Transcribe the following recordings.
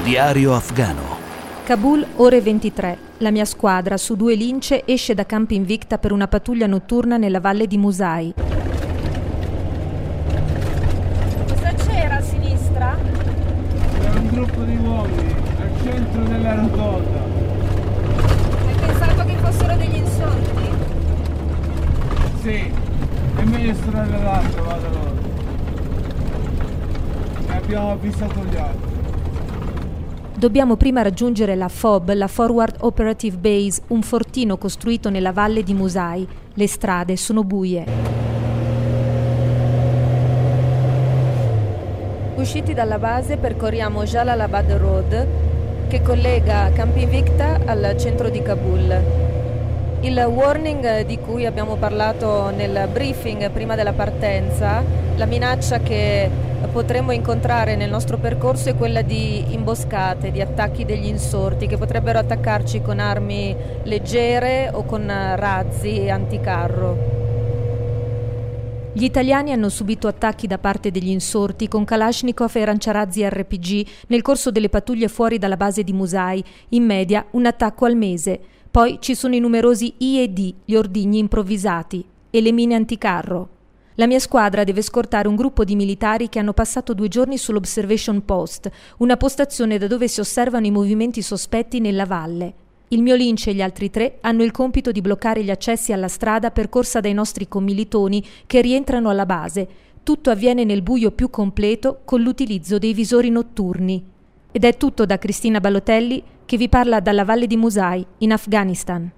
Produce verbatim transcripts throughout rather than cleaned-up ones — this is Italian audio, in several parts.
Diario afghano. Kabul, ore ventitré. La mia squadra, su due lince, esce da Camp Invicta per una pattuglia notturna nella valle di Musai. Cosa c'era a sinistra? C'era un gruppo di uomini al centro della rotonda. Hai pensato che fossero degli insorti? Sì, è meglio stare l'altro, vado loro. Ne abbiamo avvisato gli altri. Dobbiamo prima raggiungere la F O B, la Forward Operative Base, un fortino costruito nella valle di Musai. Le strade sono buie. Usciti dalla base percorriamo Jalalabad Road, che collega Camp Invicta al centro di Kabul. Il warning di cui abbiamo parlato nel briefing prima della partenza, la minaccia che potremmo incontrare nel nostro percorso è quella di imboscate, di attacchi degli insorti che potrebbero attaccarci con armi leggere o con razzi anticarro. Gli italiani hanno subito attacchi da parte degli insorti con Kalashnikov e lanciarazzi R P G nel corso delle pattuglie fuori dalla base di Musai, in media un attacco al mese. Poi ci sono i numerosi I E D, gli ordigni improvvisati, e le mine anticarro. La mia squadra deve scortare un gruppo di militari che hanno passato due giorni sull'Observation Post, una postazione da dove si osservano i movimenti sospetti nella valle. Il mio lince e gli altri tre hanno il compito di bloccare gli accessi alla strada percorsa dai nostri commilitoni che rientrano alla base. Tutto avviene nel buio più completo con l'utilizzo dei visori notturni. Ed è tutto da Cristina Ballotelli, che vi parla dalla valle di Musai, in Afghanistan.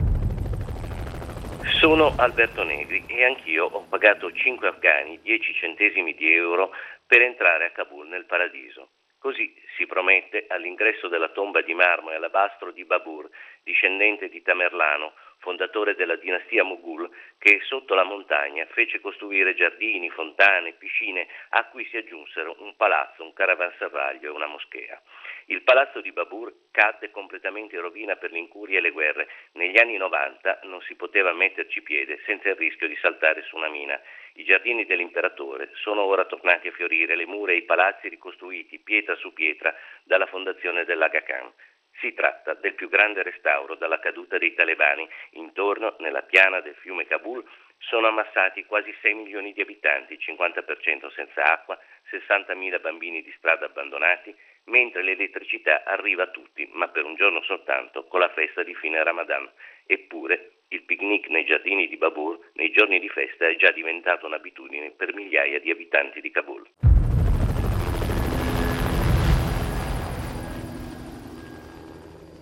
Sono Alberto Negri e anch'io ho pagato cinque afghani dieci centesimi di euro per entrare a Kabul nel paradiso. Così si promette all'ingresso della tomba di marmo e alabastro di Babur, discendente di Tamerlano, fondatore della dinastia Mughul, che sotto la montagna fece costruire giardini, fontane, piscine, a cui si aggiunsero un palazzo, un caravanserraglio e una moschea. Il palazzo di Babur cadde completamente in rovina per l'incuria e le guerre. Negli anni novanta non si poteva metterci piede senza il rischio di saltare su una mina. I giardini dell'imperatore sono ora tornati a fiorire, le mura e i palazzi ricostruiti pietra su pietra dalla fondazione dell'Aga Khan. Si tratta del più grande restauro dalla caduta dei talebani. Intorno, nella piana del fiume Kabul, sono ammassati quasi sei milioni di abitanti, cinquanta per cento senza acqua, sessantamila bambini di strada abbandonati, mentre l'elettricità arriva a tutti, ma per un giorno soltanto, con la festa di fine Ramadan. Eppure, il picnic nei giardini di Babur, nei giorni di festa, è già diventato un'abitudine per migliaia di abitanti di Kabul.